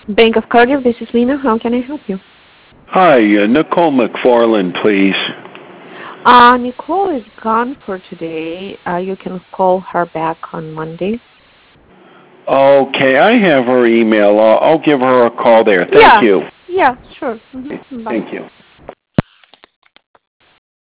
Bank of Cardiff, this is Lena. How can I help you? Hi, Nicole McFarland, please. Nicole is gone for today. You can call her back on Monday. Okay, I have her email. I'll give her a call there. Thank Yeah, you. yeah, sure. Bye. Thank you.